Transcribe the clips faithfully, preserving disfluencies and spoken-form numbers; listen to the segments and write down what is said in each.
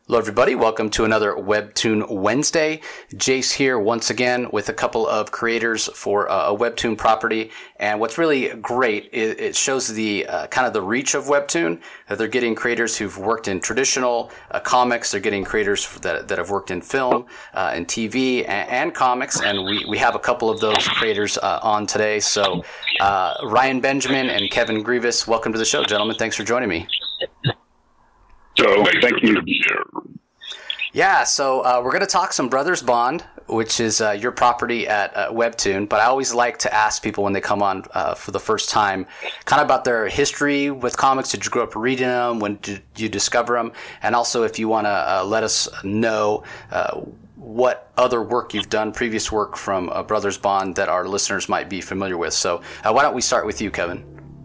Hello, everybody. Welcome to another Webtoon Wednesday. Jace here once again with a couple of creators for uh, a Webtoon property. And what's really great is it shows the uh, kind of the reach of Webtoon. That they're getting creators who've worked in traditional uh, comics. They're getting creators that that have worked in film uh, and T V and, and comics. And we, we have a couple of those creators uh, on today. So uh, Ryan Benjamin and Kevin Grievous, welcome to the show, gentlemen. Thanks for joining me. So, thank you. Yeah, so uh, we're going to talk some Brothers Bond, which is uh, your property at uh, Webtoon. But I always like to ask people when they come on uh, for the first time, kind of about their history with comics. Did you grow up reading them? When did you discover them? And also, if you want to uh, let us know uh, what other work you've done, previous work from uh, Brothers Bond that our listeners might be familiar with. So uh, why don't we start with you, Kevin?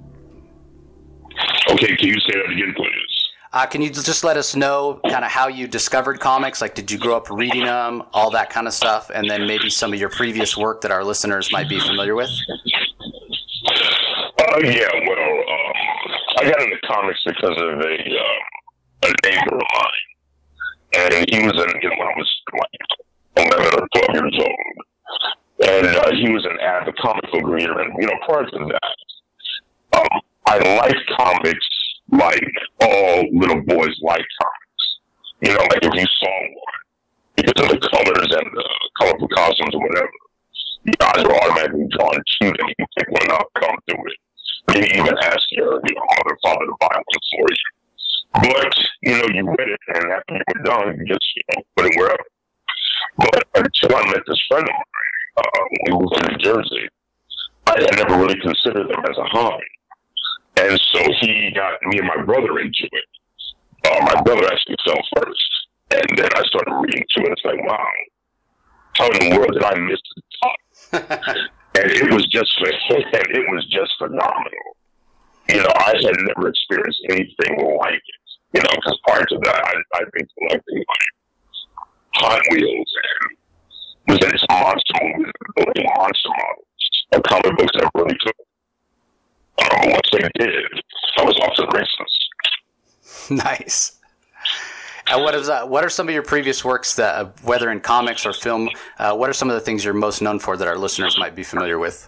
Okay, can you say that again, please? Uh, can you just let us know kind of how you discovered comics? Like, did you grow up reading them, all that kind of stuff, and then maybe some of your previous work that our listeners might be familiar with? Uh, yeah, well, uh, I got into comics because of a, uh, a neighbor of mine. And he was in, you know, when I was like eleven or twelve years old. And uh, he was an avid comic book reader. And, you know, prior to that, um, I liked comics like all little boys like comics. You know, like if you saw one, because of the colors and the colorful costumes or whatever, your eyes were automatically drawn to them. You pick one up, come through it. Maybe even ask your, your mother, father to buy one for you. But, you know, you read it, and after you were done, you just, you know, put it wherever. But until I met this friend of mine, uh, when we moved to New Jersey, I had never really considered them as a hobby. And so he got me and my brother into it. Uh, my brother actually fell first. And then I started reading too, and it's like, wow, how in the world did I miss the top? And it was just, and it was just phenomenal. You know, I had never experienced anything like it. You know, because prior to that, I, I'd been collecting like Hot Wheels and was in some monster movies, building monster models of comic books that really took. Um, once they did, I was off to the races. Nice. And what is that? What are some of your previous works that, uh, whether in comics or film, uh, what are some of the things you're most known for that our listeners might be familiar with?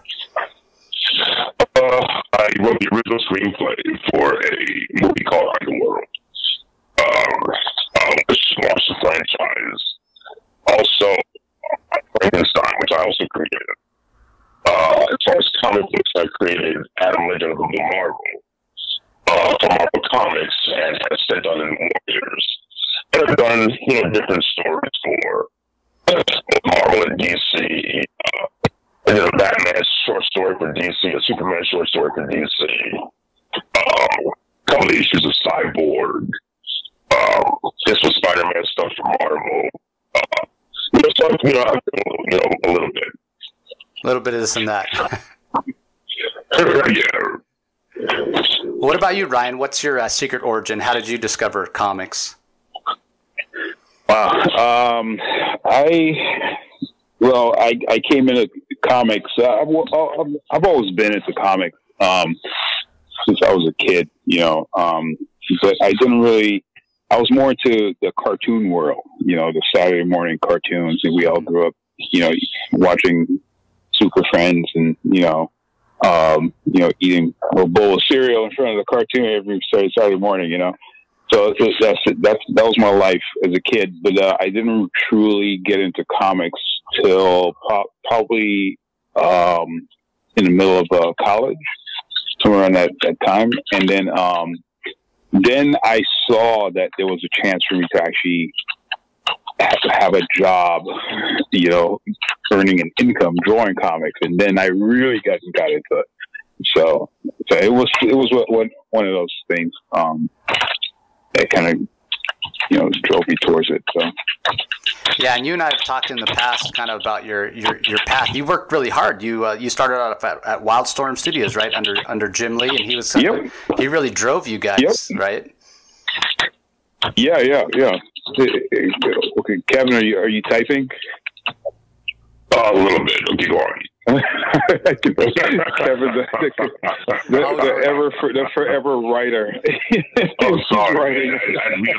Uh, I wrote the original screenplay for a movie called Underworld, um, um, which launched the franchise. Also, uh, Frankenstein, which I also created. Uh, as far as comic books, I created Adam Legend of the Blue Marvel uh, for Marvel Comics and has since done in more years. And I've done, you know, different stories for Marvel and D C. Uh, I did a Batman short story for D C, a Superman short story for D C. Um, a couple of issues of Cyborg. Um, this was Spider-Man stuff for Marvel. Uh, you know, so, you know, I've done, you know, a little bit. A little bit of this and that. Yeah. What about you, Ryan? What's your uh, secret origin? How did you discover comics? Wow. Um, I, well, I, I came into comics. Uh, I've, I've always been into comics um, since I was a kid, you know, um, but I didn't really, I was more into the cartoon world, you know, the Saturday morning cartoons. And we all grew up, you know, watching Super Friends and, you know, um, you know, eating a bowl of cereal in front of the cartoon every Saturday morning, you know. So that's, that's, that's that was my life as a kid. But uh, I didn't truly get into comics till po- probably um, in the middle of uh, college, somewhere around that, that time. And then, um, then I saw that there was a chance for me to actually have to have a job, you know, earning an income drawing comics, and then I really got got into it. So, so it was it was what, what one of those things um, that kind of, you know, drove me towards it. So. Yeah, and you and I have talked in the past kind of about your, your, your path. You worked really hard. You uh, you started out at, at Wildstorm Studios, right, under under Jim Lee, and he was yep. he really drove you guys, yep. right? Yeah, yeah, yeah. Okay, Kevin, are you are you typing? Uh, a little bit. Okay, go on. Kevin, the, the, the, the ever for, the forever writer. Oh, sorry, I didn't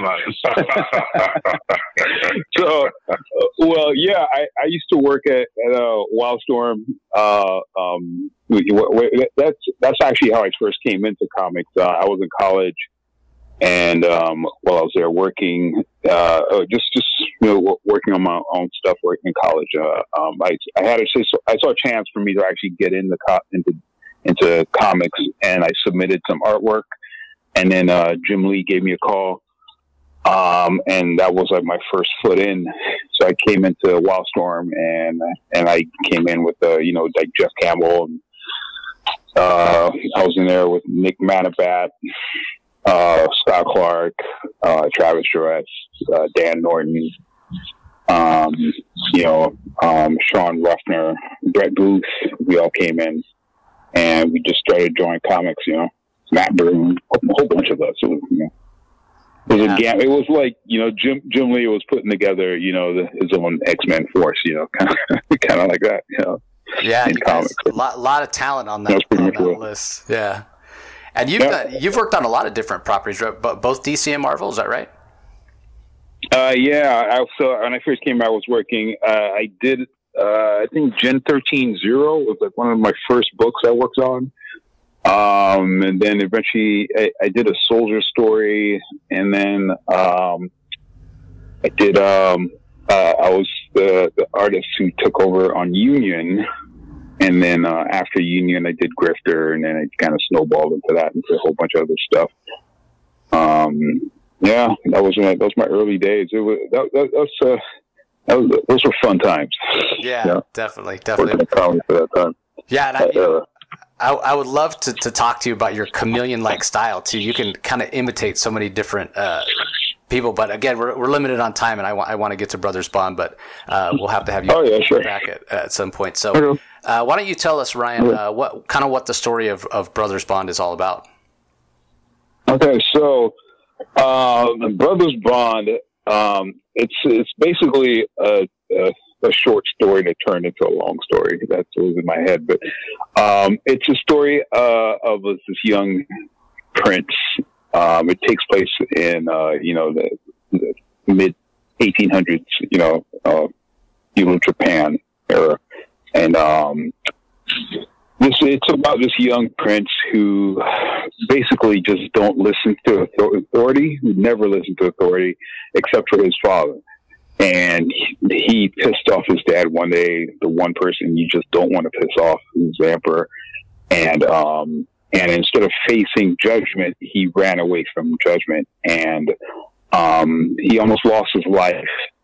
realize. So, uh, well, yeah, I, I used to work at, at uh, Wildstorm. Uh, um, that's that's actually how I first came into comics. Uh, I was in college. And um, while I was there working, uh, just just you know, working on my own stuff, working in college, uh, um, I I had a I saw a chance for me to actually get into co- into into comics, and I submitted some artwork, and then uh, Jim Lee gave me a call, um, and that was like my first foot in. So I came into Wildstorm, and and I came in with uh, you know like Jeff Campbell, and uh, I was in there with Nick Manabat. Uh, Scott Clark, uh, Travis Jarrett, uh, Dan Norton, um, you know, um, Sean Ruffner, Brett Booth. We all came in, and we just started drawing comics. You know, Matt Broom, a whole bunch of us. It was, you know, it was yeah. a gam- It was like you know, Jim Jim Lee was putting together, you know, the, his own X-Men force. You know, kind of kind of like that. You know, yeah, in comics. A lot, lot of talent on that, on that list. Yeah. And you've yeah. done, you've worked on a lot of different properties, right? Both D C and Marvel, is that right? Uh, yeah. I, so when I first came, I was working. Uh, I did. Uh, I think Gen thirteen Zero was like one of my first books I worked on. Um, and then eventually, I, I did a Soldier story, and then um, I did. Um, uh, I was the, the artist who took over on Union. And then uh, after Union, I did Grifter, and then it kind of snowballed into that, into a whole bunch of other stuff. Um, yeah, that was my, that was my early days. It was that, that, that was, uh, that was those were fun times. Yeah, yeah. definitely, definitely. For that time. Yeah, and I, you know, I, I would love to, to talk to you about your chameleon-like style too. You can kind of imitate so many different uh, people, but again, we're we're limited on time, and I want I want to get to Brothers Bond, but uh, we'll have to have you oh, yeah, sure. back at at some point. So. Uh, why don't you tell us, Ryan, uh, what kind of what the story of, of Brothers Bond is all about? Okay, so uh, Brothers Bond, um, it's it's basically a, a, a short story that turned into a long story. That's what was in my head, but um, it's a story uh, of this young prince. Um, it takes place in uh, you know the, the mid eighteen hundreds, you know, uh, feudal Japan era. And um, this it's about this young prince who basically just don't listen to authority, who never listened to authority except for his father. And he pissed off his dad one day, the one person you just don't want to piss off, who's the emperor. And um, and instead of facing judgment, he ran away from judgment, and um, he almost lost his life.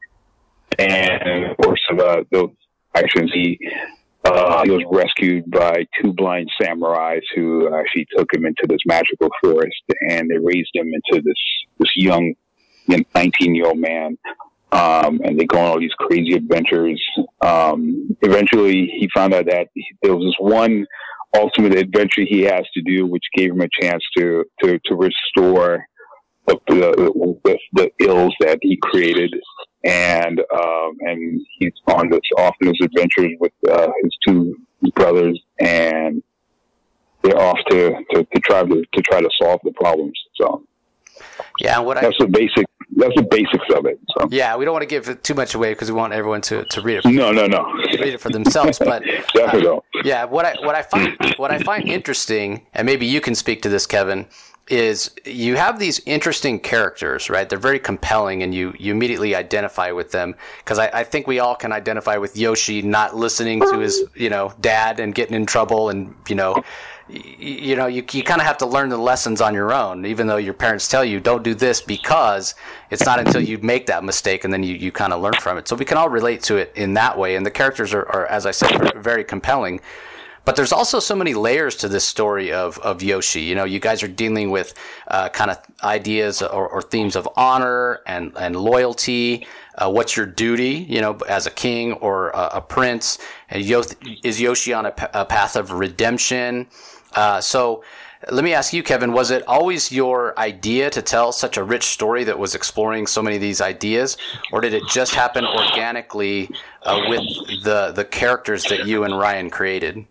And of course, uh, the actions he uh, he was rescued by two blind samurais who actually took him into this magical forest, and they raised him into this this young nineteen year old man. Um, and they go on all these crazy adventures. Um, eventually, he found out that there was this one ultimate adventure he has to do, which gave him a chance to to, to restore the, the, the ills that he created. And um, and he's on this off on his adventures with uh, his two brothers, and they're off to, to, to try to to try to solve the problems. So yeah, what that's I, the basic. That's the basics of it. So. Yeah, we don't want to give too much away because we want everyone to, to read it. For, no, no, no. Read it for themselves. But definitely uh, yeah, what I what I find what I find interesting, and maybe you can speak to this, Kevin, is you have these interesting characters, right? They're very compelling, and you, you immediately identify with them. Because I, I think we all can identify with Yoshi not listening to his, you know, dad and getting in trouble, and you know. You know, you you kind of have to learn the lessons on your own, even though your parents tell you don't do this, because it's not until you make that mistake and then you, you kind of learn from it. So we can all relate to it in that way. And the characters are, are as I said, very compelling. But there's also so many layers to this story of, of Yoshi. You know, you guys are dealing with uh, kind of ideas or, or themes of honor and, and loyalty. Uh, what's your duty, you know, as a king or a, a prince? And Yo- is Yoshi on a, p- a path of redemption? Uh, so Let me ask you, Kevin, was it always your idea to tell such a rich story that was exploring so many of these ideas, or did it just happen organically uh, with the the characters that you and Ryan created?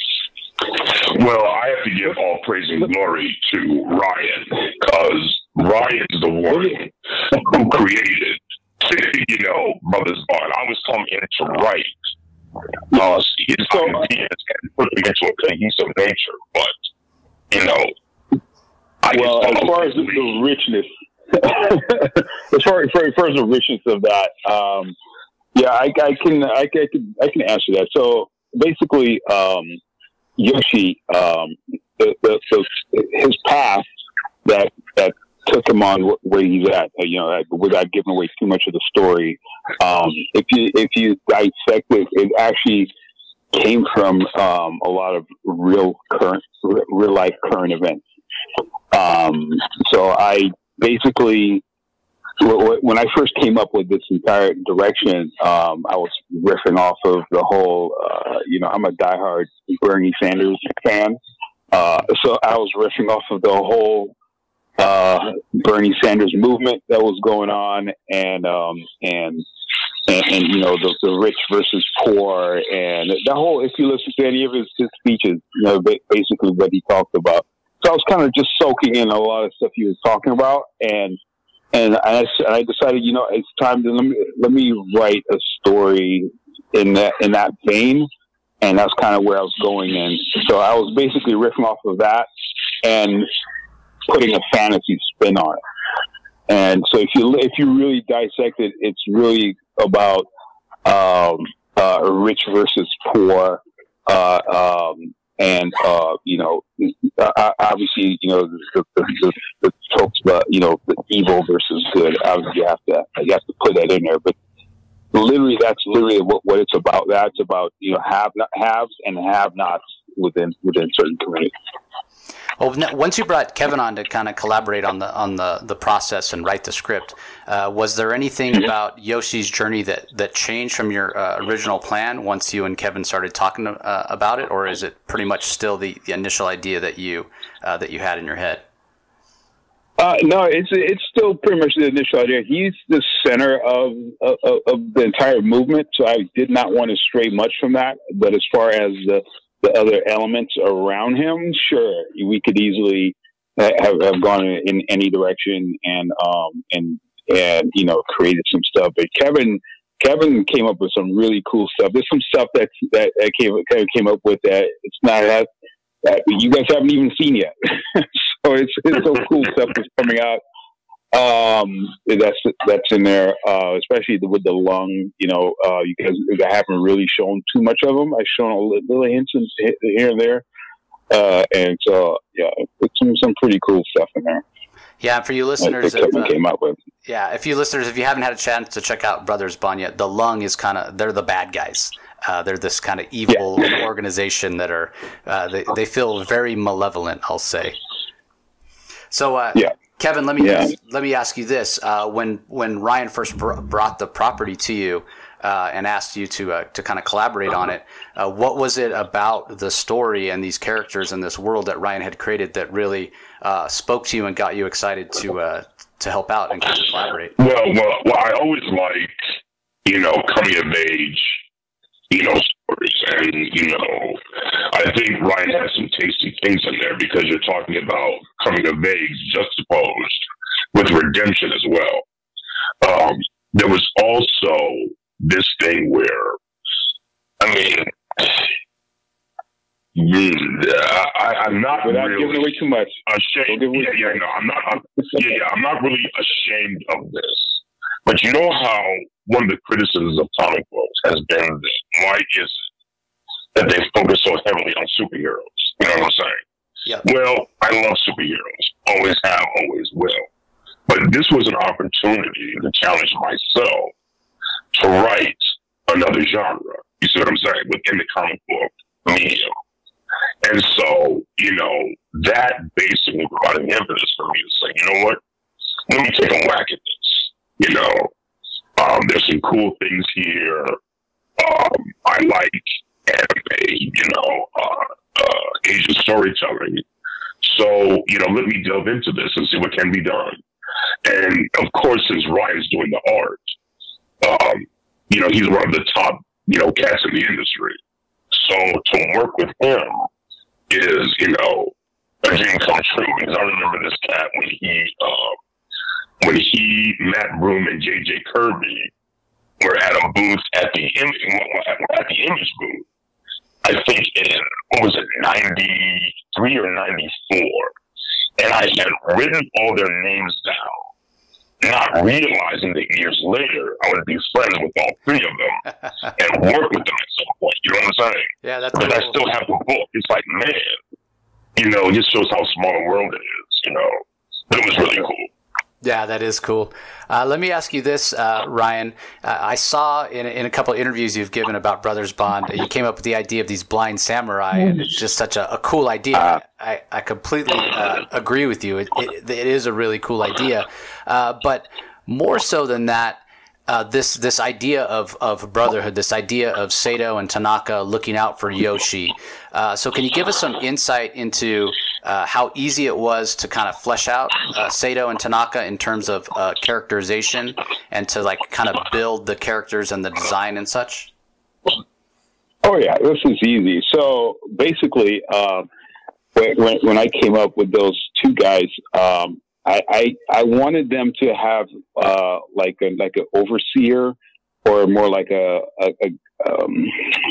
Well, I have to give all praise and glory to Ryan, because Ryan's the one who created, you know, Brothers Bond. I was coming in to write uh, his ideas and put them into a cohesive nature, but, you know, I well, as far as the, the richness, as far, as far as the richness of that, um, yeah, I, I can, I, I can, I can answer that. So basically, um, Yoshi, um, the, the, the, his path that that took him on where he's at, you know, without giving away too much of the story. Um, if you if you dissect it, it actually came from um, a lot of real current, real life current events. Um, so I basically, when I first came up with this entire direction, um, I was riffing off of the whole, uh, you know, I'm a diehard Bernie Sanders fan. Uh, so I was riffing off of the whole uh, Bernie Sanders movement that was going on, and um, and, and and you know the, the rich versus poor, and the whole. If you listen to any of his, his speeches, you know, basically what he talked about. So I was kind of just soaking in a lot of stuff he was talking about, and. And I, I decided, you know, it's time to let me, let me write a story in that in that vein, and that's kind of where I was going in. So I was basically riffing off of that and putting a fantasy spin on it. And so if you if you really dissect it, it's really about um, uh, rich versus poor. Uh, um, And, uh, you know, uh, obviously, you know, the, the, the, the talks about, you know, the evil versus good. Obviously, you have to, you have to put that in there. But literally, that's literally what, what it's about. That's about, you know, have not, haves and have-nots within within certain communities. Well, once you brought Kevin on to kind of collaborate on the on the, the process and write the script, uh, was there anything mm-hmm. about Yoshi's journey that, that changed from your uh, original plan once you and Kevin started talking uh, about it, or is it pretty much still the, the initial idea that you uh, that you had in your head? Uh, no, it's it's still pretty much the initial idea. He's the center of, of of the entire movement, so I did not want to stray much from that. But as far as the the other elements around him, sure, we could easily have, have gone in any direction and, um, and, and, you know, created some stuff. But Kevin, Kevin came up with some really cool stuff. There's some stuff that, that, that came, Kevin came up with that it's not that, that you guys haven't even seen yet. So it's, it's so cool stuff that's coming out. Um, that's, that's in there, uh, especially the, with the lung, you know, uh, you guys I haven't really shown too much of them. I've shown a little, little hints here and there. Uh, and so, yeah, it's some, some pretty cool stuff in there. Yeah, for you listeners, that Kevin if, uh, came up with. Yeah, if you listeners, if you haven't had a chance to check out Brothers Bond yet, the lung is kind of, they're the bad guys. Uh, they're this kind of evil yeah. organization that are, uh, they, they feel very malevolent, I'll say. So, uh, yeah. Kevin, let me yeah. let me ask you this: uh, when when Ryan first br- brought the property to you uh, and asked you to uh, to kind of collaborate on it, uh, what was it about the story and these characters and this world that Ryan had created that really uh, spoke to you and got you excited to uh, to help out and kind of collaborate? Well, well, well, I always like you know coming of age, you know stories, and you know I think Ryan has some tasty things in there because you're talking about coming of age juxtaposed with redemption as well. Um, there was also this thing where, I mean, I, I'm not without really giving away too much. Ashamed. Yeah, yeah, no, I'm not. I'm, yeah, yeah, I'm not really ashamed of this. But you know how one of the criticisms of comic books has been that why is it that they focus so heavily on superheroes? You know what I'm saying? Yeah. Well, I love superheroes. Always have, always will. But this was an opportunity to challenge myself to write another genre. You see what I'm saying? Within the comic book medium. And so, you know, that basically brought an impetus for me to say, you know what? Let me take a whack at this. You know, um, there's some cool things here. Um, I like anime, you know, uh, uh, Asian storytelling. So, you know, let me delve into this and see what can be done. And of course, since Ryan's doing the art, um, you know, he's one of the top, you know, cats in the industry. So to work with him is, you know, a dream come true. Because I remember this cat when he, uh, when he, Matt Broom, and J J Kirby were at a booth at the image, at the image booth. I think in, what was it, ninety-three or ninety-four. And I had written all their names down, not realizing that years later I would be friends with all three of them and work with them at some point. You know what I'm saying? Yeah, that's But cool. I still have the book. It's like, man, you know, it just shows how small a world it is, you know. But it was really cool. Yeah, that is cool. Uh, let me ask you this, uh, Ryan. Uh, I saw in, in a couple of interviews you've given about Brothers Bond, you came up with the idea of these blind samurai, and it's just such a, a cool idea. I, I completely uh, agree with you. It, it, it is a really cool idea. Uh, but more so than that, uh, this this idea of, of brotherhood, this idea of Sato and Tanaka looking out for Yoshi. Uh, so can you give us some insight into uh, how easy it was to kind of flesh out uh, Sato and Tanaka in terms of uh, characterization and to like kind of build the characters and the design and such? Oh yeah, this is easy. So basically, uh, when, when I came up with those two guys, um, I, I I wanted them to have uh, like a like an overseer or more like a a, a, um,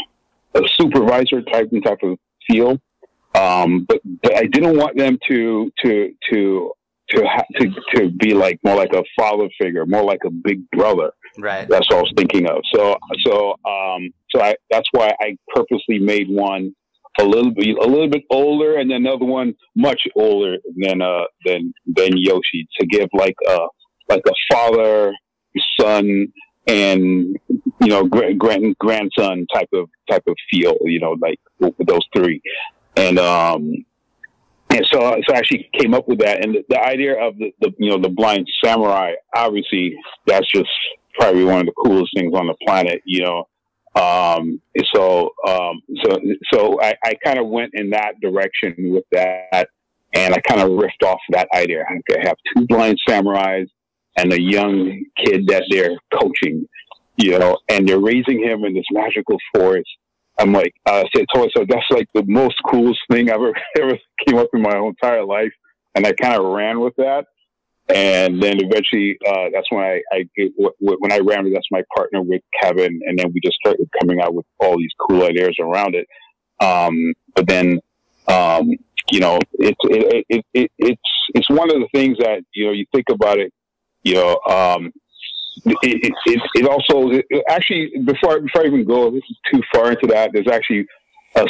a supervisor type type of feel, um, but but I didn't want them to to to to ha- to to be like more like a father figure, more like a big brother. Right. That's what I was thinking of. So so um so I that's why I purposely made one a little bit a little bit older, and then another one much older than uh than than Yoshi, to give like a like a father son and you know grand grandson type of type of feel, you know, like with those three. And um and so so I actually came up with that. And the, the idea of the, the you know the blind samurai, obviously that's just probably one of the coolest things on the planet, you know. Um, so, um, so, so I, I kind of went in that direction with that, and I kind of riffed off that idea. I could have two blind samurais and a young kid that they're coaching, you know, and they're raising him in this magical forest. I'm like, uh, I said to myself, that's like the most coolest thing I've ever, ever came up in my whole entire life. And I kind of ran with that. And then eventually, uh, that's when I, I w- w- when I ran with, that's my partner with Kevin. And then we just started coming out with all these cool ideas around it. Um, but then, um, you know, it's, it, it, it, it's, it's one of the things that, you know, you think about it, you know, um, it, it, it, it also, it, actually, before, before I even go, this is too far into that. There's actually, a,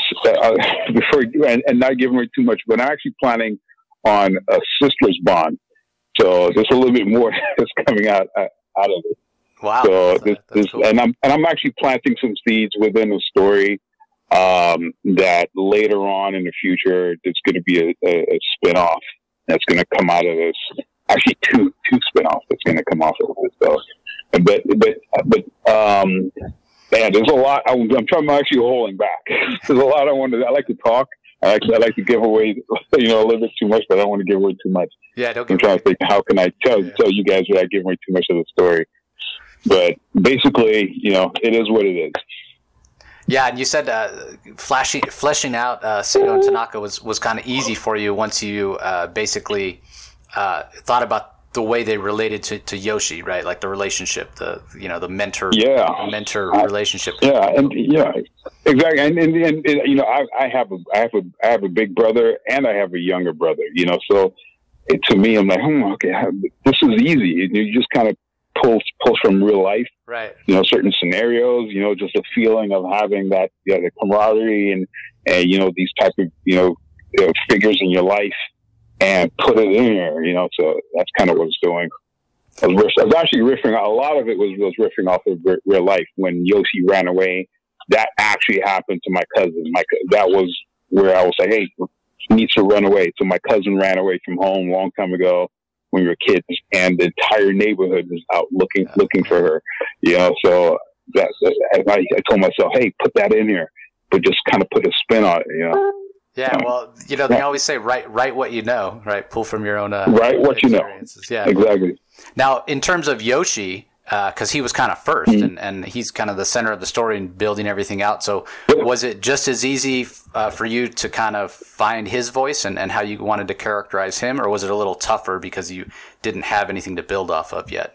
a, before, and, and not giving away too much, but I'm actually planning on a Sisters Bond. So there's a little bit more that's coming out uh, out of it. Wow! So that's, this, that's this cool. and I'm and I'm actually planting some seeds within the story um, that later on in the future there's going to be a, a, a spinoff that's going to come out of this. Actually, two two spinoffs that's going to come off of this. So, but but but um, man, there's a lot. I, I'm trying. I'm actually holding back. There's a lot I want to. I like to talk. I like, I like to give away, you know, a little bit too much, but I don't want to give away too much. Yeah, don't give I'm trying away. to think, how can I tell Yeah. tell you guys without giving away too much of the story? But basically, you know, it is what it is. Yeah, and you said uh, flashing, fleshing out uh, Sato and Tanaka was, was kind of easy for you once you uh, basically uh, thought about the way they related to, to Yoshi, right? Like the relationship, the you know the mentor Yeah. mentor I- relationship. Yeah, and yeah, exactly. And, and, and, and you know, I, I have a, I have a, I have a big brother and I have a younger brother. You know, so it, to me, I'm like, hmm, okay, this is easy. You just kind of pull pull from real life. Right. You know, certain scenarios. You know, just a feeling of having that, you know, the camaraderie and and you know these type of you know, you know figures in your life, and put it in there. You know, so that's kind of what it's doing. I was, riff- I was actually riffing. A lot of it was was riffing off of re- real life. When Yoshi ran away, that actually happened to my cousin. My co- that was where I was like, "Hey, he needs to run away." So my cousin ran away from home a long time ago when we were kids, and the entire neighborhood was out looking looking for her. You know, so that I, I told myself, "Hey, put that in here, but just kind of put a spin on it." You know. Yeah, well, you know, they yeah. always say write write what you know, right? Pull from your own uh, write what you know. Yeah, exactly. Now, in terms of Yoshi, because uh, he was kind of first, mm-hmm. and, and he's kind of the center of the story and building everything out. So, was it just as easy uh, for you to kind of find his voice and, and how you wanted to characterize him, or was it a little tougher because you didn't have anything to build off of yet?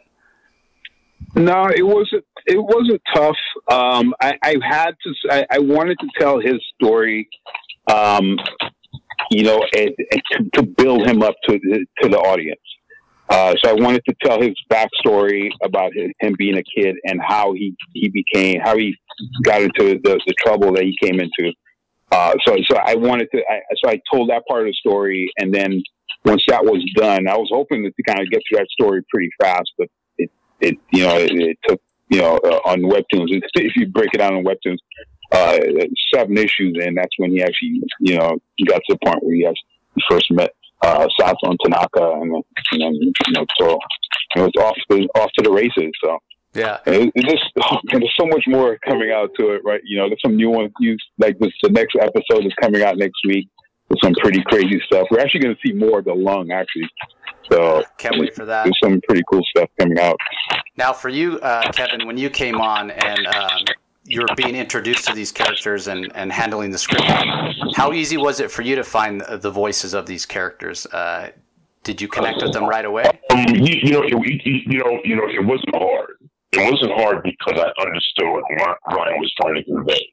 No, it wasn't. It wasn't tough. Um, I, I had to. I, I wanted to tell his story, um, you know, and, and to, to build him up to the, to the audience. Uh, so I wanted to tell his backstory about his, him being a kid and how he, he became, how he got into the, the trouble that he came into. Uh, so, so I wanted to, I, so I told that part of the story. And then once that was done, I was hoping to kind of get through that story pretty fast, but it, it, you know, it, it took, you know, uh, on Webtoons, if you break it down on Webtoons, uh, seven issues. And that's when he actually, you know, got to the point where he actually first met Uh, Sato and Tanaka, and then, and then you know, so it was off to off to the races. So yeah, it, it just oh, man, there's so much more coming out to it, right? You know, there's some new ones. You like this, the next episode is coming out next week with some pretty crazy stuff. We're actually going to see more of the lung, actually. So can't wait for that. There's some pretty cool stuff coming out. Now, for you, uh, Kevin, when you came on and um, you were being introduced to these characters and, and handling the script, how easy was it for you to find the voices of these characters? Uh, did you connect with them right away? Um, you, you know, it, you know, you know, it wasn't hard. It wasn't hard because I understood what Ryan was trying to convey,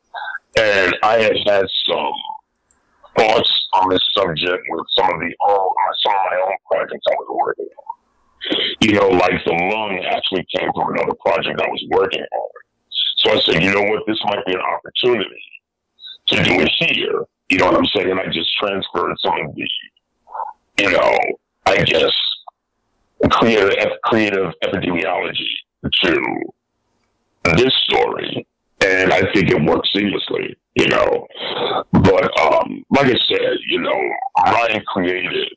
and I had had some thoughts on this subject with some of the own, some of my own projects I was working on. You know, like the lung actually came from another project I was working on. So I said, you know what, this might be an opportunity to do it here. You know what I'm saying? And I just transferred some of the, you know, I guess, creative, creative epidemiology to this story. And I think it works seamlessly, you know. But um, like I said, you know, Ryan created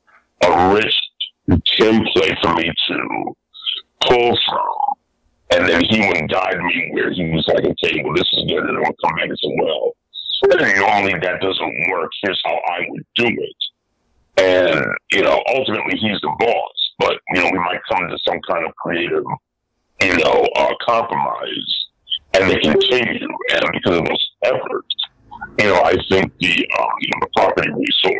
a rich template for me to pull from. And then he would guide me where he was like, okay, well, this is good. And then I'll come back and say, well, normally that doesn't work. Here's how I would do it. And, you know, ultimately he's the boss. But, you know, we might come to some kind of creative, you know, uh, compromise. And they continue. And because of those efforts, you know, I think the, um, you know, the property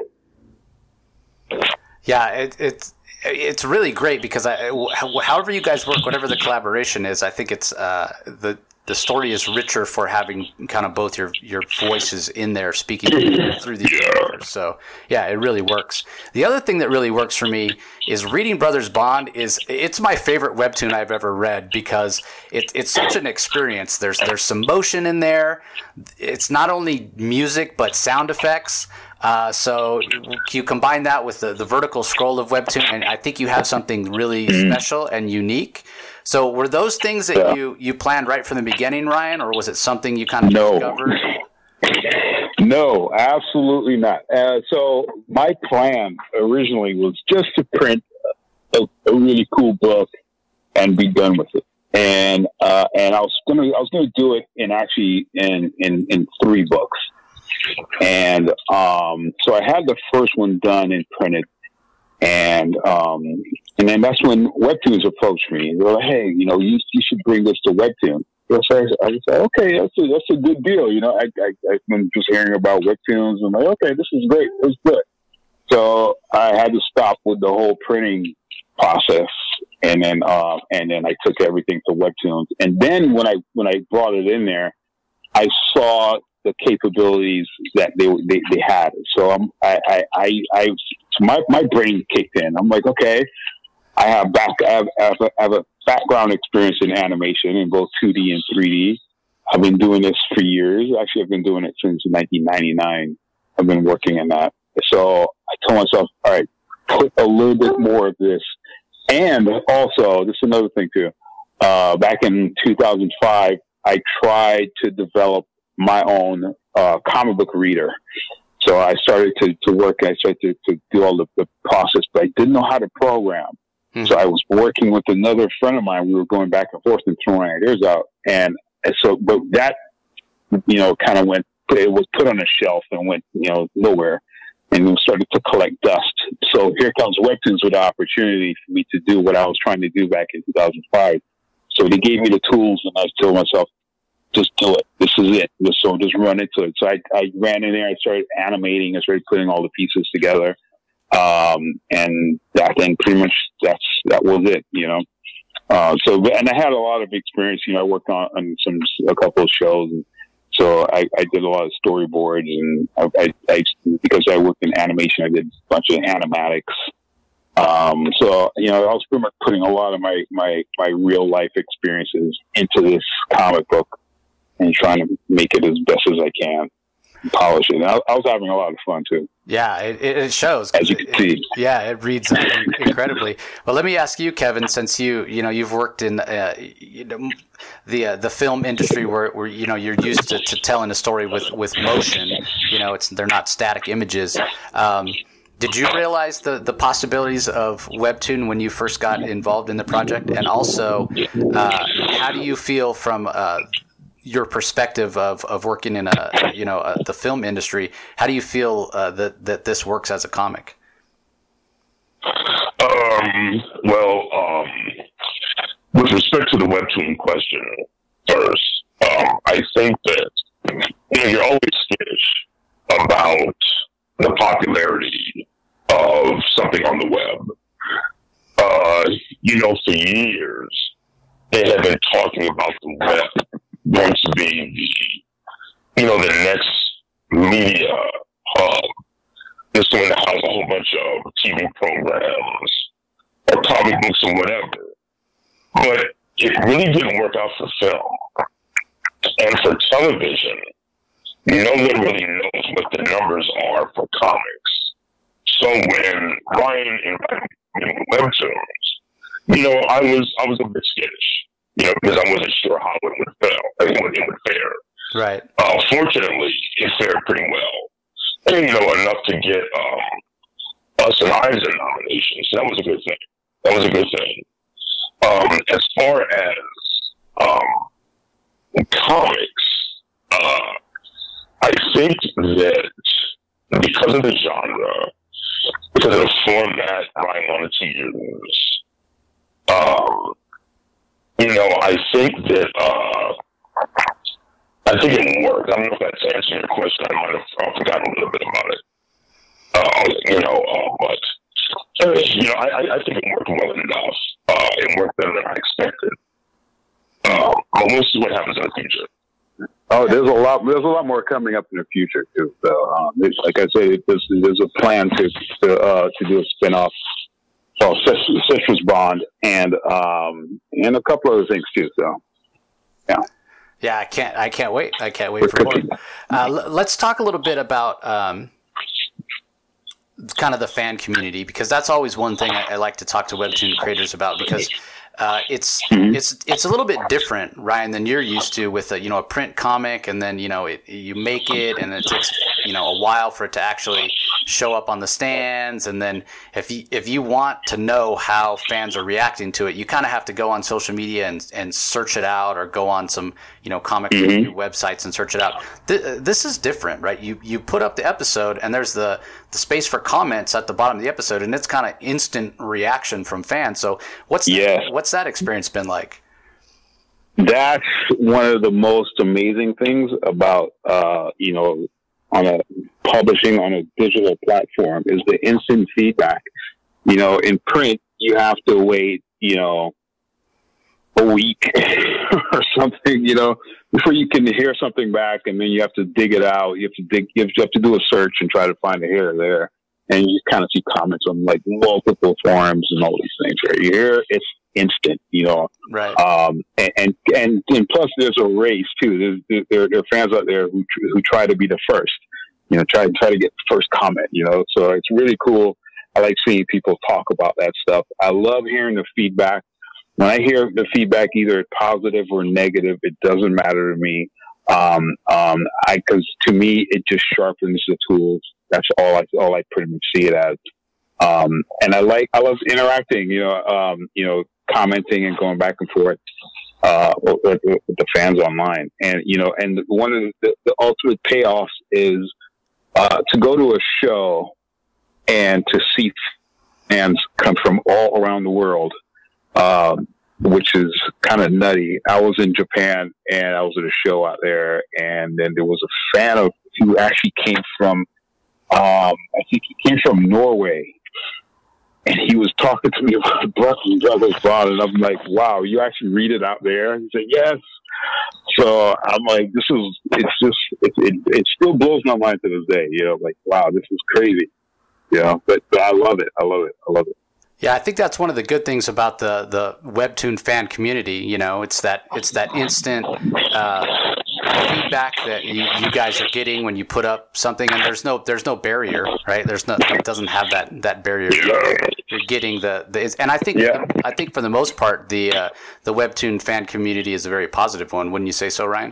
resource. Yeah, it, it's... It's really great because I, however you guys work, whatever the collaboration is, I think it's uh, the the story is richer for having kind of both your, your voices in there speaking through these characters. So yeah, it really works. The other thing that really works for me is reading Brothers Bond. Is it's my favorite webtoon I've ever read because it, it's such an experience. There's there's some motion in there. It's not only music but sound effects. Uh, so you combine that with the, the vertical scroll of Webtoon, and I think you have something really special and unique. So were those things that yeah. you, you planned right from the beginning, Ryan, or was it something you kind of no. discovered? No, absolutely not. Uh, so my plan originally was just to print a, a really cool book and be done with it. And uh, and I was gonna I was gonna do it in actually in in, in three books. And um, so I had the first one done and printed, and um, and then that's when Webtoons approached me. They were like, "Hey, you know, you you should bring this to Webtoon." So I said, "Okay, that's a, that's a good deal." You know, I, I I've been just hearing about Webtoons, and I'm like, "Okay, this is great. It's good." So I had to stop with the whole printing process, and then uh, and then I took everything to Webtoons. And then when I when I brought it in there, I saw the capabilities that they they, they had. So I'm, I, I, I, I so my, my brain kicked in. I'm like, okay, I have back, I have, I have, a, I have a background experience in animation in both two D and three D. I've been doing this for years. Actually, I've been doing it since nineteen ninety-nine. I've been working in that. So I told myself, all right, put a little bit more of this. And also, this is another thing too. Uh, back in two thousand five, I tried to develop my own uh, comic book reader. So I started to, to work, I started to, to do all the, the process, but I didn't know how to program. Mm-hmm. So I was working with another friend of mine. We were going back and forth and throwing ideas out. And, and so, but that, you know, kind of went it was put on a shelf and went, you know, nowhere, and then started to collect dust. So here comes Webtoons with the opportunity for me to do what I was trying to do back in two thousand five. So they gave me the tools, and I told myself, just do it. This is it. So just run into it. So I, I ran in there. I started animating. I started putting all the pieces together. Um, and I think pretty much that's, that was it, you know? Uh, so, and I had a lot of experience, you know, I worked on, on some, a couple of shows. And so I, I did a lot of storyboards, and I, I, I, because I worked in animation, I did a bunch of animatics. Um, so, you know, I was pretty much putting a lot of my, my, my real life experiences into this comic book and trying to make it as best as I can, and polish it. And I, I was having a lot of fun too. Yeah, it, it shows. As you can see. It, yeah, it reads incredibly. Well, let me ask you, Kevin, since you, you know, you've worked in uh, you know, the uh, the film industry where, where you know, you're used to, to telling a story with, with motion. You know, it's they're not static images. Um, Did you realize the, the possibilities of Webtoon when you first got involved in the project? And also, uh, how do you feel from uh, your perspective of, of working in a you know a, the film industry? How do you feel uh, that that this works as a comic? Um, well, um, with respect to the Webtoon question first, um, I think that you know, you're always skittish about the popularity of something on the web. Uh, you know, for years, they have been talking about the web going to be the, you know, the next media hub. This one that has a whole bunch of T V programs or comic books or whatever. But it really didn't work out for film. And for television, no one really knows what the numbers are for comics. So when Ryan invited me to Webtoons, you know, I was I was a bit skittish, you know, because I wasn't sure how it would fare. I mean, it would fare. Right. Uh, fortunately, it fared pretty well, and you know, enough to get um, us an Eisner nomination. So that was a good thing. That was a good thing. Um, as far as um, comics, uh, I think that because of the genre, because of the format Ryan wanted to use, um, you know, I think that uh, I think it worked. I don't know if that's answering your question. I might have uh, forgotten a little bit about it. Uh, you know, uh, but uh, you know, I, I think it worked well enough. Uh, it worked better than I expected. Uh, but we'll see what happens in the future. Oh, there's a lot. There's a lot more coming up in the future too. So, um, like I said, there's, there's a plan to to, uh, to do a spinoff called Citrus Bond, and um, and a couple other things too. So, yeah, yeah, I can't, I can't wait. I can't wait for more. Uh, l- let's talk a little bit about um, kind of the fan community, because that's always one thing I, I like to talk to Webtoon creators about, because Uh, it's mm-hmm. it's it's a little bit different, Ryan, than you're used to with a you know a print comic, and then you know it, you make it, and it takes you know a while for it to actually show up on the stands, and then if you if you want to know how fans are reacting to it, you kind of have to go on social media and and search it out, or go on some you know comic mm-hmm. review websites and search it out. Th- this is different, right? You you put up the episode, and there's the the space for comments at the bottom of the episode, and it's kind of instant reaction from fans. So what's yes. the, what's that experience been like? That's one of the most amazing things about uh, you know on a publishing on a digital platform is the instant feedback. You know, in print you have to wait, you know, a week or something, you know, before you can hear something back, and then you have to dig it out. You have to dig, you have to do a search and try to find it here or there. And you kind of see comments on like multiple forums and all these things. Right? You hear it's instant, you know. Right. Um, and, and, and, and plus there's a race too. There's, there, there are fans out there who, who try to be the first, you know, try, try to get the first comment, you know, so it's really cool. I like seeing people talk about that stuff. I love hearing the feedback. When I hear the feedback, either positive or negative, it doesn't matter to me. Um, um, I, cause to me, it just sharpens the tools. That's all I, all I pretty much see it as. Um, and I like, I love interacting, you know, um, you know, commenting and going back and forth uh, with, with, with the fans online. And, you know, and one of the, the ultimate payoffs is uh, to go to a show and to see fans come from all around the world, um, which is kind of nutty. I was in Japan and I was at a show out there, and then there was a fan of who actually came from, um, I think he came from Norway, and he was talking to me about Brussels Brothers Bond, and I'm like, wow, you actually read it out there? He said, yes. So I'm like, this is, it's just, it, it, it still blows my mind to this day, you know, like, wow, this is crazy, you know, but, but I love it. I love it. I love it. Yeah, I think that's one of the good things about the, the Webtoon fan community. You know, it's that it's that instant uh, feedback that you, you guys are getting when you put up something, and there's no there's no barrier, right? There's no, it doesn't have that, that barrier. You're getting the, the and I think yeah. I think for the most part the uh, the Webtoon fan community is a very positive one. Wouldn't you say so, Ryan?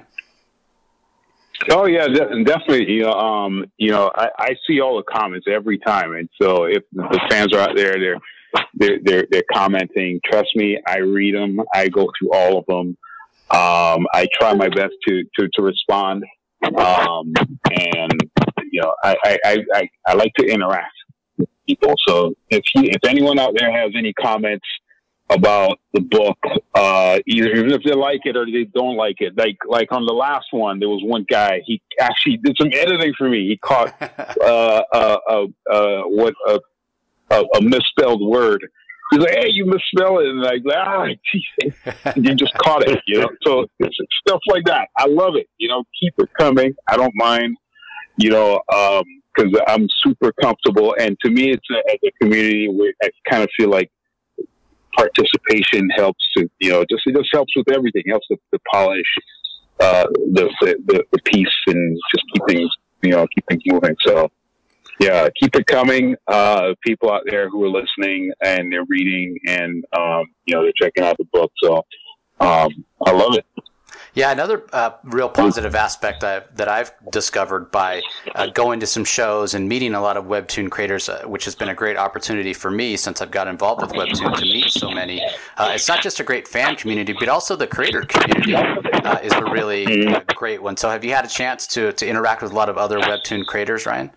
Oh yeah, de- definitely. You know, um, you know, I, I see all the comments every time, and so if the fans are out there, they're They're, they're, they're commenting. Trust me, I read them. I go through all of them. Um, I try my best to, to, to respond. Um, and, you know, I, I, I, I like to interact with people. So if he, if anyone out there has any comments about the book, uh, either even if they like it or they don't like it, like, like on the last one, there was one guy, he actually did some editing for me. He caught, uh, uh, uh, uh what, uh, A, a misspelled word. He's like, "Hey, you misspelled it," and like, ah, you just caught it, you know. So it's stuff like that. I love it. You know, keep it coming. I don't mind. You know, because um, I'm super comfortable, and to me, it's a, as a community where I kind of feel like participation helps. To, you know, just it just helps with everything. It helps to, to polish uh, the, the the piece and just keep things, you know, keep things moving. So. Yeah, keep it coming. Uh, people out there who are listening and they're reading and, um, you know, they're checking out the book. So um, I love it. Yeah, another uh, real positive aspect I've, that I've discovered by uh, going to some shows and meeting a lot of Webtoon creators, uh, which has been a great opportunity for me since I've got involved with Webtoon to meet so many. Uh, it's not just a great fan community, but also the creator community uh, is a really uh, great one. So have you had a chance to, to interact with a lot of other Webtoon creators, Ryan?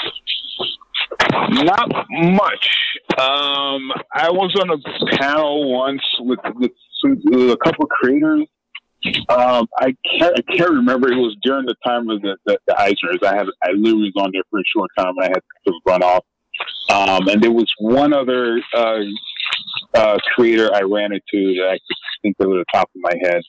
Not much. Um, I was on a panel once with, with, some, with a couple of creators. Um, I can't, I can't remember. It was during the time of the, the, the Eisners. I had, I literally was on there for a short time, and I had to run off. Um, and there was one other uh, uh, creator I ran into that I could think of at the top of my head.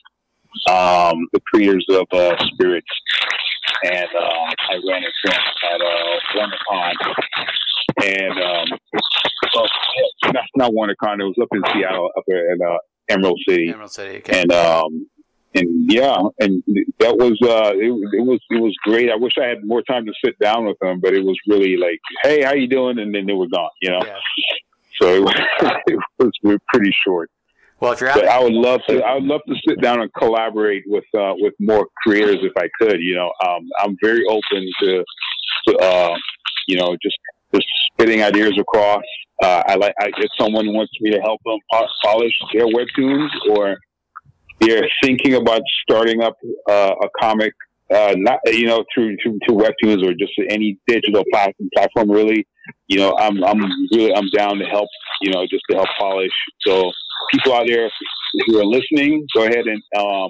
Um, the creators of uh, Spirits. And um, I ran into them at uh, WonderCon. And um, well, not, not WonderCon. It was up in Seattle, up in uh, Emerald City. Emerald City, okay. And um, and yeah, and that was uh, it, it was it was great. I wish I had more time to sit down with them, but it was really like, hey, how you doing? And then they were gone, you know. Yeah. So it was, it was pretty short. Well, if you're but I would love to, I would love to sit down and collaborate with uh, with more creators if I could. You know, um, I'm very open to, to uh, you know, just just spitting ideas across. Uh, I like I, if someone wants me to help them polish their webtoons, or they're thinking about starting up uh, a comic, uh, not you know through through, through webtoons or just any digital platform. Platform really, you know, I'm I'm really I'm down to help. You know, just to help polish. So people out there who are listening, go ahead and um,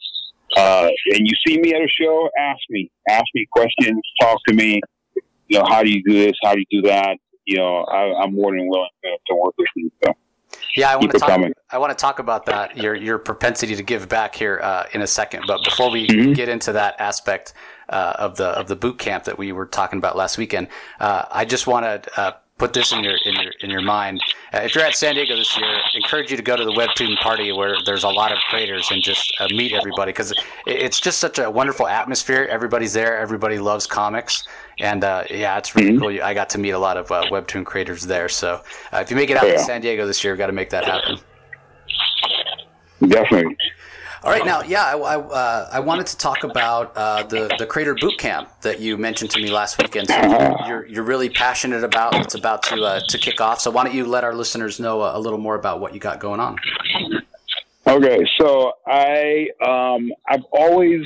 uh, and you see me at a show, ask me, ask me questions, talk to me. You know, how do you do this? How do you do that? You know, I, I'm more than willing to, to work with you. So. Yeah, I want to talk. Coming. I want to talk about that your your propensity to give back here uh, in a second. But before we mm-hmm. get into that aspect uh, of the of the boot camp that we were talking about last weekend, uh, I just want to uh, put this in your in your in your mind. Uh, if you're at San Diego this year, I encourage you to go to the Webtoon party where there's a lot of creators and just uh, meet everybody, because it, it's just such a wonderful atmosphere. Everybody's there. Everybody loves comics. And uh, yeah, it's really mm-hmm. cool. I got to meet a lot of uh, Webtoon creators there. So uh, if you make it out yeah. to San Diego this year, you've got to make that happen. Definitely. All right, now, yeah, I, I, uh, I wanted to talk about uh, the the Creator Bootcamp that you mentioned to me last weekend. So you're you're really passionate about. It's about to uh, to kick off. So why don't you let our listeners know a, a little more about what you got going on? Okay, so I um, I've always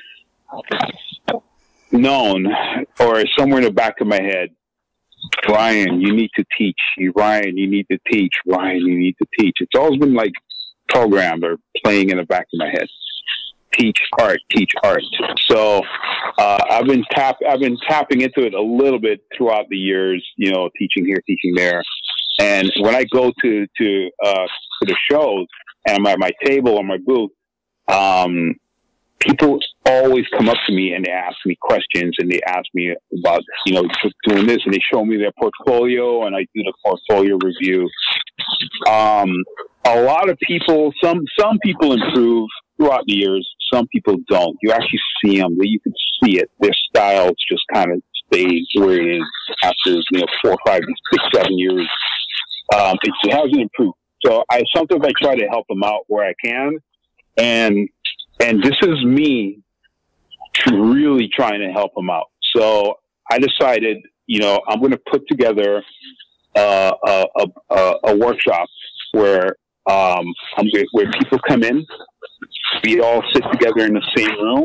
known, or somewhere in the back of my head, Ryan, you need to teach. Ryan, you need to teach. Ryan, you need to teach. It's always been like programmed or playing in the back of my head. Teach art, teach art. So uh, I've been tap, I've been tapping into it a little bit throughout the years. You know, teaching here, teaching there. And when I go to to uh, to the shows and I'm at my table or my booth, um, people always come up to me and they ask me questions and they ask me about, you know, doing this, and they show me their portfolio and I do the portfolio review. Um, a lot of people, some, some people improve throughout the years. Some people don't. You actually see them. You can see it. Their styles just kind of stays where it is after, you know, four, five, six, seven years. Um, it, it hasn't improved. So I, sometimes I try to help them out where I can. And, and this is me really trying to help them out. So I decided, you know, I'm going to put together uh, a, a, a workshop where um, I'm, where people come in, we all sit together in the same room,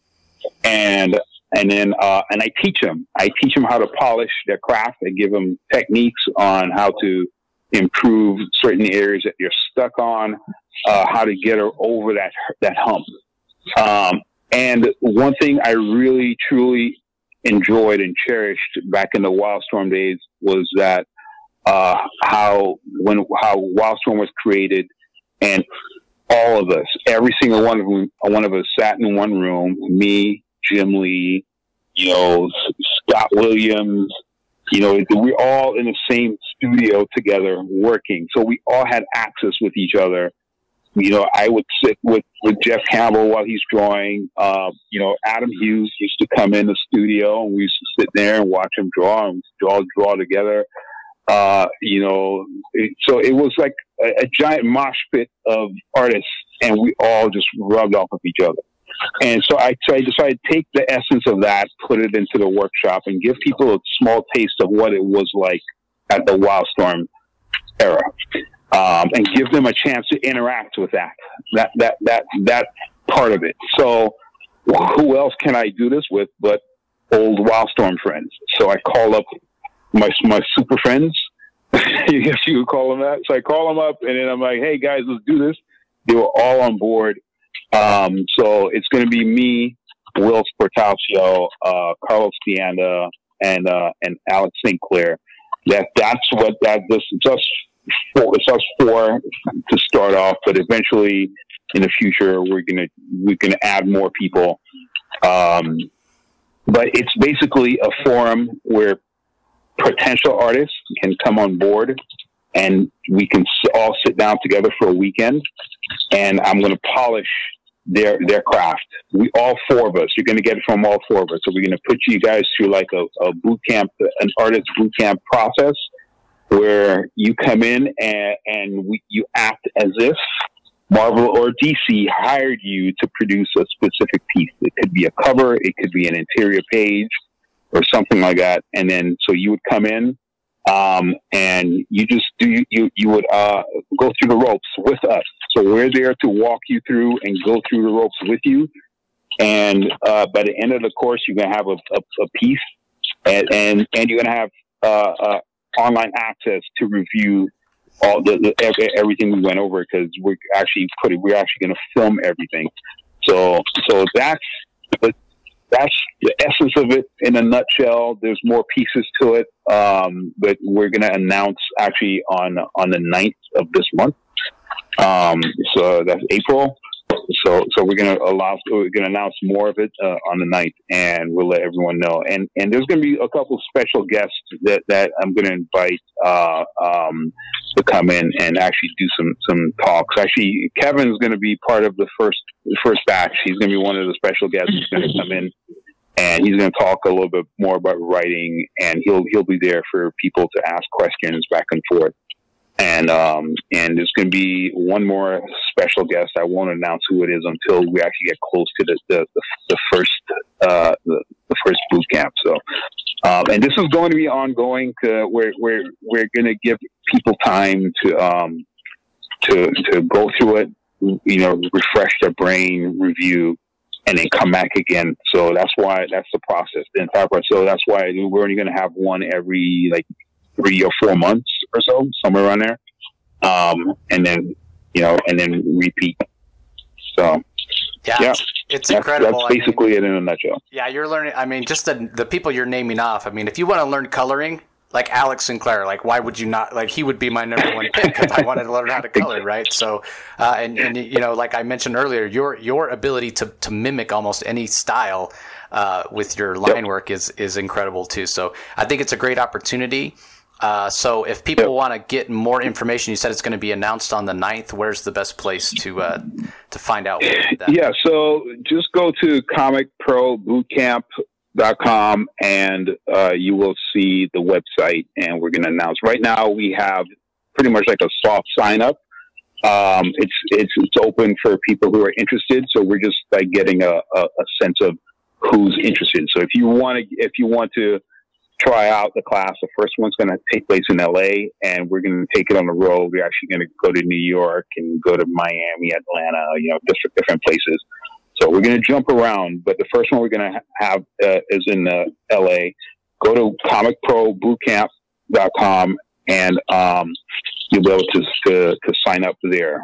and and then uh, and I teach them. I teach them how to polish their craft. I give them techniques on how to improve certain areas that you're stuck on, uh, how to get over that that hump. Um, and one thing I really truly enjoyed and cherished back in the Wildstorm days was that uh, how when how Wildstorm was created, and all of us, every single one of them, one of us sat in one room. Me, Jim Lee, you know, Scott Williams. You know, we're all in the same studio together working. So we all had access with each other. You know, I would sit with, with Jeff Campbell while he's drawing. Uh, you know, Adam Hughes used to come in the studio, and we used to sit there and watch him draw, and draw, draw together. Uh, you know, it, so it was like a, a giant mosh pit of artists, and we all just rubbed off of each other. And so I, so I decided to take the essence of that, put it into the workshop, and give people a small taste of what it was like at the Wildstorm era, um, and give them a chance to interact with that, that, that, that, that part of it. So who else can I do this with but old Wildstorm friends? So I call up my my super friends, I guess you would call them that. So I call them up, and then I'm like, hey guys, let's do this. They were all on board. Um, so it's going to be me, Will Sportalcio, uh, Carlos Pianda, and, uh, and Alex Saint Clair. That, that's what that, this, just for, it's us four to start off, but eventually in the future, we're going to, we're going to add more people. Um, but it's basically a forum where potential artists can come on board, and we can all sit down together for a weekend, and I'm going to polish their their craft. We, all four of us, you're going to get it from all four of us. So we're going to put you guys through like a, a boot camp, an artist boot camp process, where you come in and, and we, you act as if Marvel or D C hired you to produce a specific piece. It could be a cover, it could be an interior page, or something like that. And then, so you would come in, um, and you just do, you, you would, uh, go through the ropes with us. So we're there to walk you through and go through the ropes with you. And, uh, by the end of the course, you're going to have a, a, a piece, and, and, and you're going to have, uh, uh, online access to review all the, the everything we went over, because we're actually putting, we're actually going to film everything. So, so that's, that's the essence of it in a nutshell. There's more pieces to it, um, but we're going to announce actually on on the ninth of this month. Um, so that's April. So so we're going to allow we're going to announce more of it uh, on the ninth, and we'll let everyone know. And and there's going to be a couple special guests that, that I'm going to invite uh, um, to come in and actually do some some talks. Actually, Kevin's going to be part of the first the first batch. He's going to be one of the special guests who's going to come in, and he's going to talk a little bit more about writing, and he'll he'll be there for people to ask questions back and forth. And um, and there's going to be one more special guest. I won't announce who it is until we actually get close to the the, the, the first uh, the, the first boot camp. So, um, and this is going to be ongoing. To, we're we're we're going to give people time to um, to to go through it, you know, refresh their brain, review, and then come back again. So that's why that's the process, the entire process. So that's why we're only going to have one every like three or four months or so, somewhere around there. Um, and then, you know, and then repeat. So, yeah, yeah it's that's, incredible. That's basically I mean, it in a nutshell. Yeah, you're learning. I mean, just the the people you're naming off. I mean, if you want to learn coloring, like Alex Sinclair, like why would you not? Like he would be my number one pick if I wanted to learn how to color, right? So, uh, and and you know, like I mentioned earlier, your your ability to to mimic almost any style uh, with your line yep. work is is incredible too. So, I think it's a great opportunity. Uh, so if people yep. want to get more information, you said it's going to be announced on the ninth. Where's the best place to uh, to find out? That? Yeah, so just go to comic pro bootcamp dot com and uh, you will see the website, and we're going to announce. Right now we have pretty much like a soft sign up. Um, it's it's it's open for people who are interested. So we're just like getting a, a, a sense of who's interested. So if you want to if you want to try out the class, the first one's going to take place in L A, and we're going to take it on the road. We're actually going to go to New York and go to Miami, Atlanta, you know, different different places. So we're going to jump around, but the first one we're going to have uh, is in uh, L A. Go to comic pro bootcamp dot com, and um, you'll be able to, to to sign up there.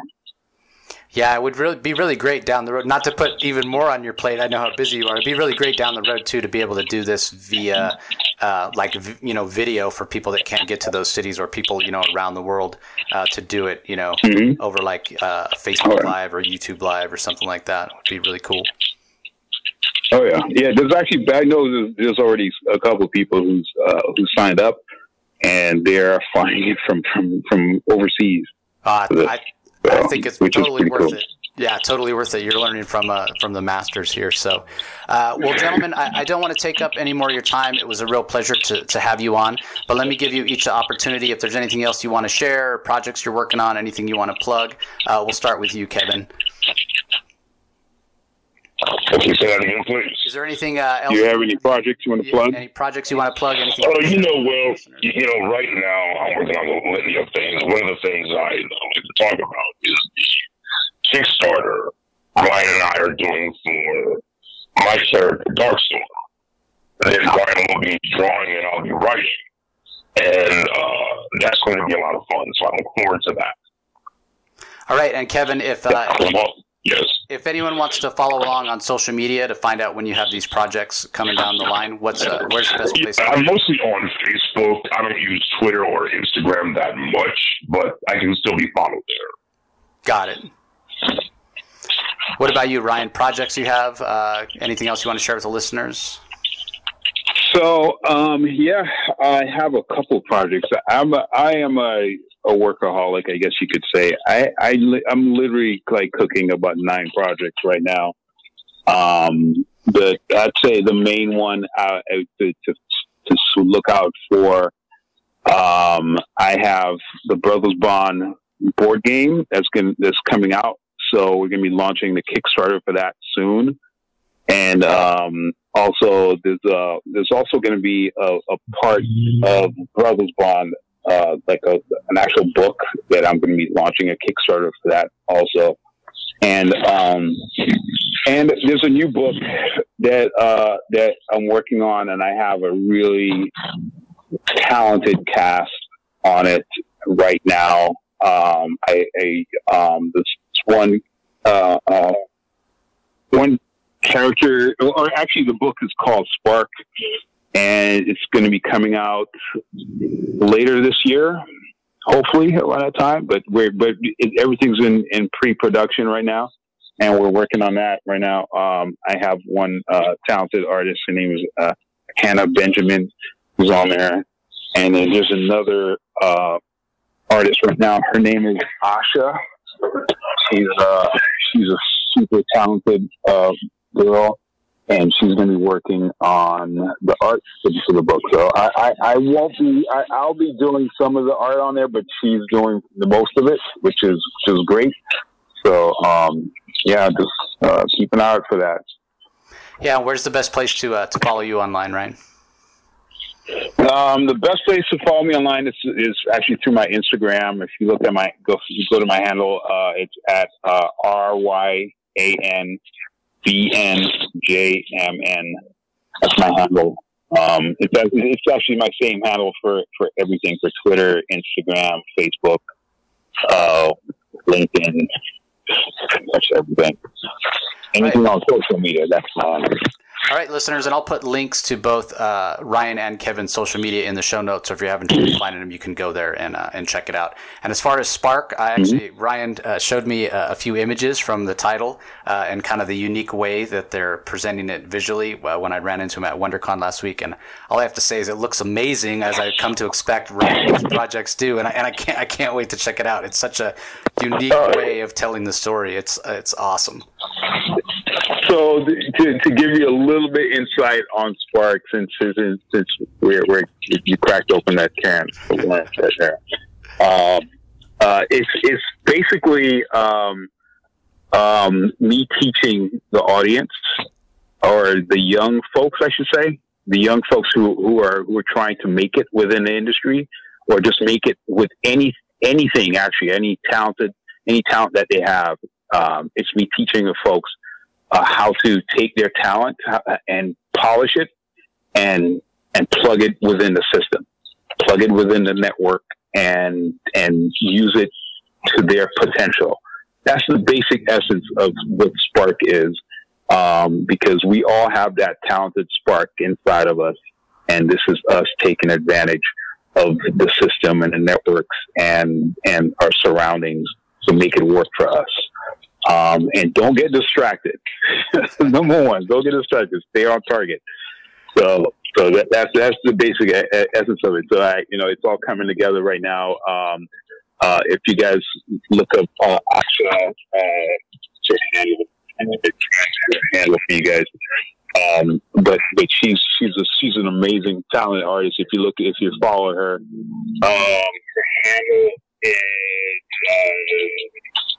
Yeah, it would really be really great down the road. Not to put even more on your plate, I know how busy you are. It'd be really great down the road too to be able to do this via, uh, like you know, video for people that can't get to those cities, or people you know around the world uh, to do it, you know, mm-hmm. over like uh, Facebook right. Live or YouTube Live or something like that. It would be really cool. Oh yeah, yeah. There's actually, I know there's, there's already a couple of people who's uh, who signed up, and they're flying it from from from overseas. Uh, I. So, I think it's totally worth cool. it. Yeah, totally worth it. You're learning from uh, from the masters here. So, uh, well, gentlemen, I, I don't want to take up any more of your time. It was a real pleasure to, to have you on. But let me give you each the opportunity. If there's anything else you want to share, projects you're working on, anything you want to plug, uh, we'll start with you, Kevin. Okay, say that again, please. Is there anything uh, else? Do you have any projects you want to you, plug? Any projects you want to plug? Anything? Oh, you know, well, you, you know, right now I'm working on a litany of things. One of the things I like to talk about is the Kickstarter Ryan and I are doing for my character, Darkstorm. And then Ryan will be drawing and I'll be writing. And uh, that's going to be a lot of fun, so I look forward to that. All right, and Kevin, if... Uh, well, yes. If anyone wants to follow along on social media to find out when you have these projects coming down the line, what's uh, where's the best place? I'm mostly on Facebook. I don't use Twitter or Instagram that much, but I can still be followed there. Got it. What about you, Ryan? Projects you have? Uh, anything else you want to share with the listeners? So, um, yeah, I have a couple of projects. I'm a, I am a, a workaholic, I guess you could say. I, I, I'm literally like cooking about nine projects right now. Um, but I'd say the main one uh, to, to, to look out for, um, I have the Brothers Bond board game that's, gonna, that's coming out. So we're going to be launching the Kickstarter for that soon. And um, also, there's uh, there's also going to be a, a part of Brothers Bond, uh, like a, an actual book that I'm going to be launching a Kickstarter for that also. And um, and there's a new book that uh, that I'm working on, and I have a really talented cast on it right now. Um, I, I um, this one uh, uh, one. character, or actually the book is called Spark, and it's going to be coming out later this year, hopefully around that time, but we're, but it, everything's in, in pre-production right now, and we're working on that right now. Um, I have one, uh, talented artist. Her name is, uh, Hannah Benjamin, who's on there. And then there's another, uh, artist right now. Her name is Asha. She's, uh, she's a super talented, uh, girl, and she's going to be working on the art for the book. So I, I, I won't be, I, I'll be doing some of the art on there, but she's doing the most of it, which is, which is great. So, um, yeah, just uh, keep an eye out for that. Yeah, where's the best place to uh, to follow you online, Ryan? Um, the best place to follow me online is, is actually through my Instagram. If you look at my go, you go to my handle. Uh, it's at uh, R Y A N B N J M N. That's my handle. Um, it's it's actually my same handle for, for everything, for Twitter, Instagram, Facebook, uh, LinkedIn, pretty much everything. Anything right on social media, that's fine. All right, listeners, and I'll put links to both uh, Ryan and Kevin's social media in the show notes. So if you're having trouble finding them, you can go there and uh, and check it out. And as far as Spark, I actually mm-hmm. Ryan uh, showed me a, a few images from the title uh, and kind of the unique way that they're presenting it visually. Uh, when I ran into him at WonderCon last week, and all I have to say is it looks amazing, as I've come to expect Ryan's projects do. And I and I can't I can't wait to check it out. It's such a unique way of telling the story. It's it's awesome. So to, to give you a little bit insight on Spark, since since, since we're, we're, you cracked open that can right there, um, uh, it's it's basically um, um, me teaching the audience, or the young folks, I should say, the young folks who, who are who are trying to make it within the industry, or just make it with any anything actually, any talented any talent that they have. Um, it's me teaching the folks Uh, how to take their talent and polish it and and plug it within the system, plug it within the network, and and use it to their potential. That's the basic essence of what Spark is, um, because we all have that talented spark inside of us, and this is us taking advantage of the system and the networks and and our surroundings to make it work for us. Um, and don't get distracted. Number one, don't get distracted. Stay on target. So, so that, that's that's the basic a- a- essence of it. So, I, you know, it's all coming together right now. Um, uh, if you guys look up uh, Asha, uh, handle, handle for you guys. Um, but but she's she's a she's an amazing, talented artist. If you look, if you follow her, um, her handle is. Uh,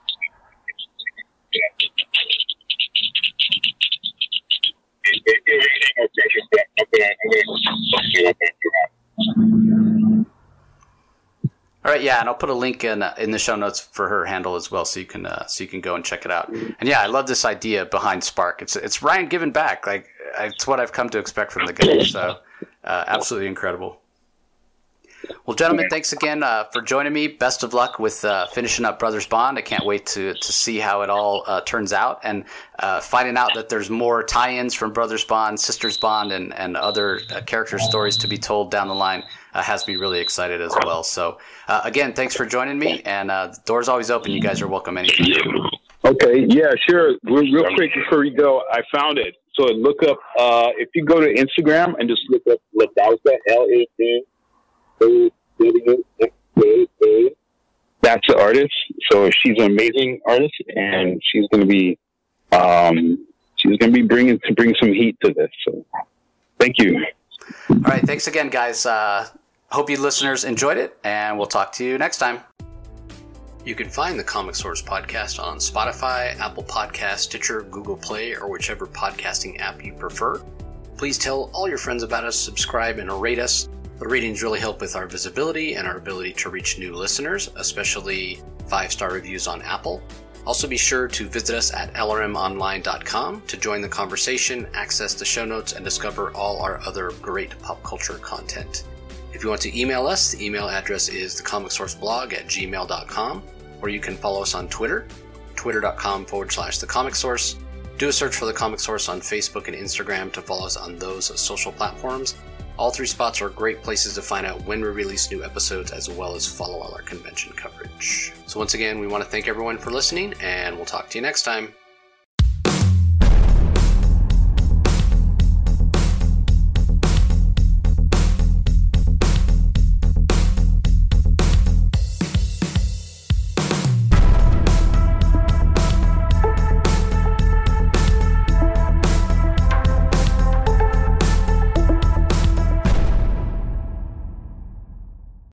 All right, yeah, and I'll put a link in uh, in the show notes for her handle as well, so you can uh, so you can go and check it out. And yeah, I love this idea behind Spark. It's it's Ryan giving back. Like, it's what I've come to expect from the guy. So, uh, absolutely incredible. Well, gentlemen, thanks again uh, for joining me. Best of luck with uh, finishing up Brothers Bond. I can't wait to to see how it all uh, turns out, and uh, finding out that there's more tie-ins from Brothers Bond, Sisters Bond, and, and other uh, character stories to be told down the line uh, has me really excited as well. So, uh, again, thanks for joining me, and uh, the door's always open. You guys are welcome anytime. Okay, yeah, sure. Real, real quick before you go, I found it. So look up, uh, if you go to Instagram and just look up Ladauza, L A D That's the artist. So she's an amazing artist, and she's going to be, um, she's going to be bringing to bring some heat to this. So, thank you. All right, thanks again, guys. Uh, hope you listeners enjoyed it, and we'll talk to you next time. You can find the Comic Source podcast on Spotify, Apple Podcasts, Stitcher, Google Play, or whichever podcasting app you prefer. Please tell all your friends about us, subscribe, and rate us. The ratings really help with our visibility and our ability to reach new listeners, especially five-star reviews on Apple. Also be sure to visit us at L R M online dot com to join the conversation, access the show notes, and discover all our other great pop culture content. If you want to email us, the email address is thecomicsourceblog at gmail dot com, or you can follow us on Twitter, twitter.com forward slash thecomicsource. Do a search for The Comic Source on Facebook and Instagram to follow us on those social platforms. All three spots are great places to find out when we release new episodes, as well as follow all our convention coverage. So once again, we want to thank everyone for listening, and we'll talk to you next time.